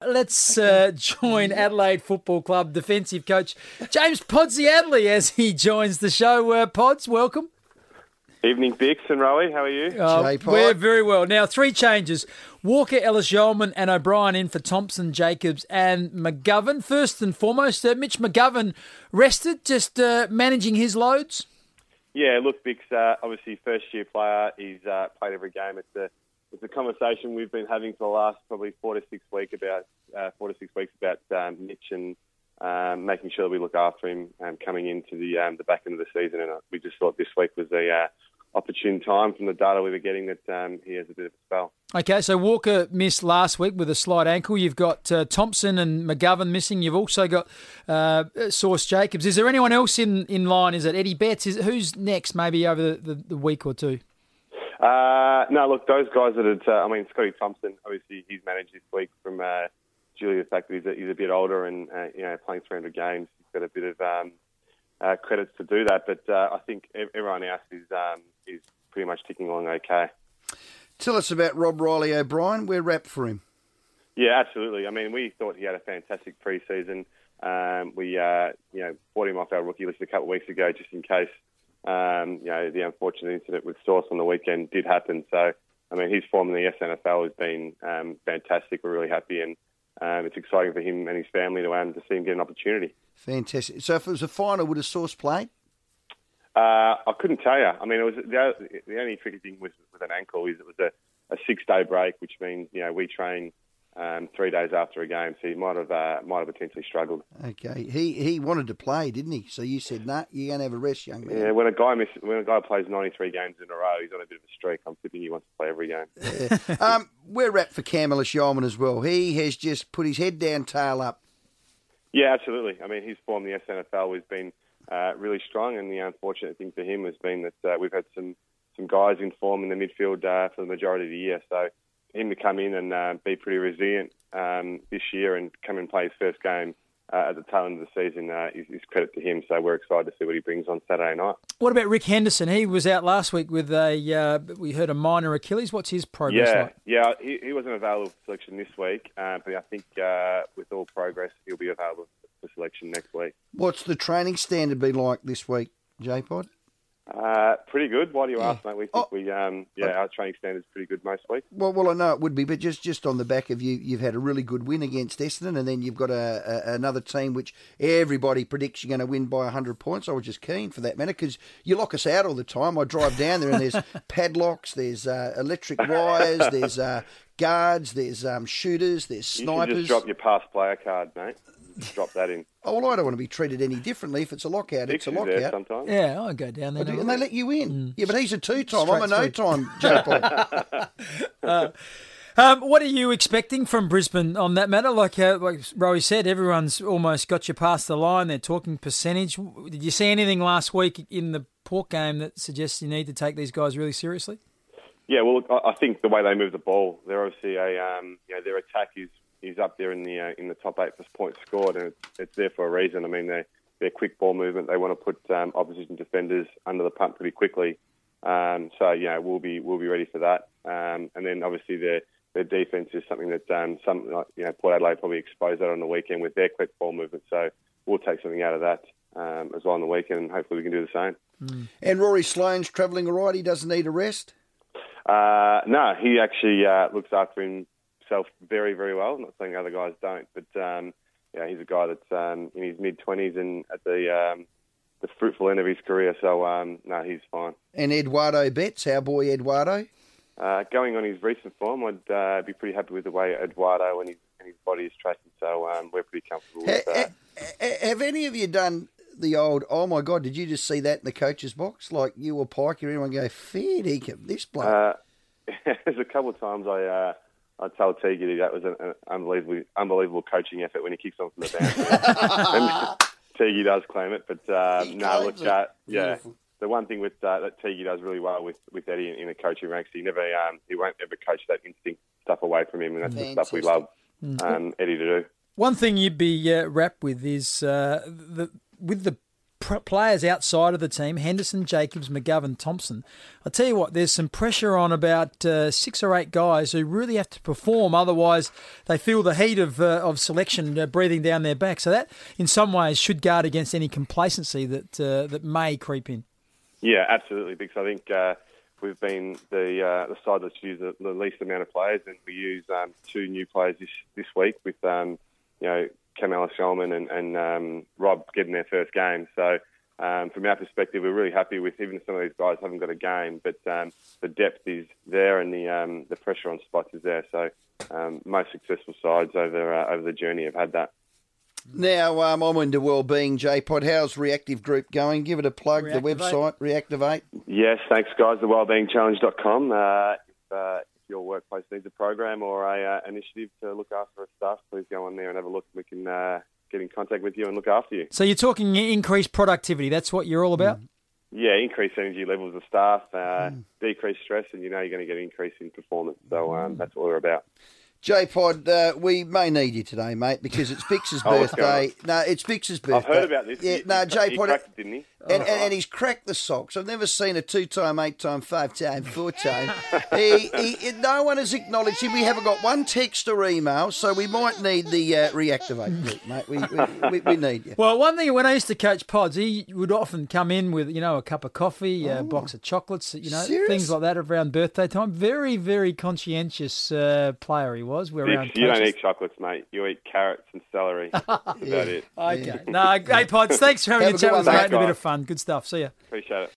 Let's join Adelaide Football Club defensive coach James Podsy Adley as he joins the show. Pods, welcome. Evening, Bix and Rowie. How are you? We're very well. Now, 3 changes. Walker, Ellis-Yeoman and O'Brien in for Thompson, Jacobs and McGovern. First and foremost, Mitch McGovern rested, just managing his loads? Yeah, look, Bix, obviously first-year player. He's played every game. It's a conversation we've been having for the last probably 4 to 6 weeks about Mitch and making sure that we look after him coming into the back end of the season. And we just thought this week was a opportune time from the data we were getting that he has a bit of a spell. Okay, so Walker missed last week with a slight ankle. You've got Thompson and McGovern missing. You've also got Sauce Jacobs. Is there anyone else in line? Is it Eddie Betts? Who's next maybe over the week or two? No, look, those guys Scotty Thompson, obviously he's managed this week from due to the fact that he's a bit older and playing 300 games. He's got a bit of credits to do that, but I think everyone else is pretty much ticking along okay. Tell us about Rob Riley O'Brien. We're wrapped for him. Yeah, absolutely. I mean, we thought he had a fantastic pre-season. We brought him off our rookie list a couple of weeks ago just in case the unfortunate incident with Sauce on the weekend did happen. So, I mean, his form in the SNFL has been fantastic. We're really happy, and it's exciting for him and his family to see him get an opportunity. Fantastic. So if it was a final, would a Sauce play? I couldn't tell you. I mean, it was the only tricky thing with an ankle is it was a 6-day break, which means we train 3 days after a game, so he might have potentially struggled. Okay, he wanted to play, didn't he? So you said, "Nah, you're going to have a rest, young man." Yeah, when a guy plays 93 games in a row, he's on a bit of a streak. I'm tipping he wants to play every game. Yeah. We're wrapped for Cam Ellis-Yeoman as well. He has just put his head down, tail up. Yeah, absolutely. I mean, his form in the SNFL has been really strong, and the unfortunate thing for him has been that we've had some guys in form in the midfield for the majority of the year. So for him to come in and be pretty resilient this year and come and play his first game at the tail end of the season is credit to him. So we're excited to see what he brings on Saturday night. What about Rick Henderson? He was out last week with we heard a minor Achilles. What's his progress like? Yeah, he wasn't available for selection this week, but I think with all progress, he'll be available for selection next week. What's the training standard been like this week, J-Pod? Pretty good. Why do you ask, mate? We think our training standard's pretty good most weeks. Well, I know it would be, but just on the back of you've had a really good win against Essendon, and then you've got another team which everybody predicts you're going to win by 100 points. I was just keen for that matter because you lock us out all the time. I drive down there and there's padlocks, there's electric wires, there's guards, there's shooters, there's snipers. You should just drop your past player card, mate. Drop that in. Oh, well, I don't want to be treated any differently. If it's a lockout, it's a lockout. Sometimes. Yeah, I go down there. And they let you in. Yeah, but he's a 2-time. I'm a no-time, J-Pod. What are you expecting from Brisbane on that matter? Like Rowie said, everyone's almost got you past the line. They're talking percentage. Did you see anything last week in the Port game that suggests you need to take these guys really seriously? Yeah, well, I think the way they move the ball, they're obviously their attack is up there in the top 8 for points scored, and it's there for a reason. I mean, their quick ball movement, they want to put opposition defenders under the pump pretty quickly. So we'll be ready for that. And then obviously their defense is something that Port Adelaide probably exposed that on the weekend with their quick ball movement. So we'll take something out of that as well on the weekend, and hopefully we can do the same. Mm. And Rory Sloane's travelling all right. He doesn't need a rest. No, he actually looks after himself very, very well. I'm not saying other guys don't, but he's a guy that's in his mid-20s and at the fruitful end of his career. So no, he's fine. And Eduardo Betts, our boy Eduardo, going on his recent form, I'd be pretty happy with the way Eduardo and his body is tracking. So we're pretty comfortable with that. Have any of you done the old, oh my God, did you just see that in the coach's box? Like you or Pike, everyone go, fair dinkum, this bloke. There's a couple of times I tell Teague that was an unbelievable coaching effort when he kicks on from the bench. Teague does claim it, but the one thing with that Teague does really well with Eddie in the coaching ranks, he won't ever coach that instinct stuff away from him, and that's the stuff we love Eddie to do. One thing you'd be wrapped with is with the players outside of the team, Henderson, Jacobs, McGovern, Thompson. I tell you what, there's some pressure on about 6 or 8 guys who really have to perform, otherwise they feel the heat of selection breathing down their back. So that, in some ways, should guard against any complacency that may creep in. Yeah, absolutely, because I think we've been the side that's used the least amount of players, and we use 2 new players this week with Kamala Shulman and Rob getting their first game. So from our perspective, we're really happy with, even if some of these guys haven't got a game, but the depth is there and the pressure on spots is there. So most successful sides over the journey have had that. Now, I'm into wellbeing, J-Pod. How's Reactive Group going? Give it a plug, the website, Reactivate. Yes, thanks, guys. The wellbeingchallenge.com. If your workplace needs a program or a initiative to look after our staff, please go on there and have a look. We can get in contact with you and look after you. So you're talking increased productivity. That's what you're all about? Yeah, increased energy levels of staff, decreased stress, and you're going to get an increase in performance. So that's what we're about. J-Pod, we may need you today, mate, because it's Bix's birthday. No, it's Bix's birthday. I've heard about this. Yeah, J-Pod, he cracked it, didn't he? And he's cracked the socks. I've never seen a 2-time, 8-time, 5-time, 4-time. No one has acknowledged him. We haven't got one text or email, so we might need the Reactivate group, mate. We need you. Well, one thing, when I used to coach pods, he would often come in with, a cup of coffee, a box of chocolates, Serious? Things like that around birthday time. Very, very conscientious player he was. You don't eat chocolates, mate. You eat carrots and celery. That's about it. Okay. No, hey, Pods, thanks for having a chat. It was great and a bit of fun. Good stuff. See ya. Appreciate it.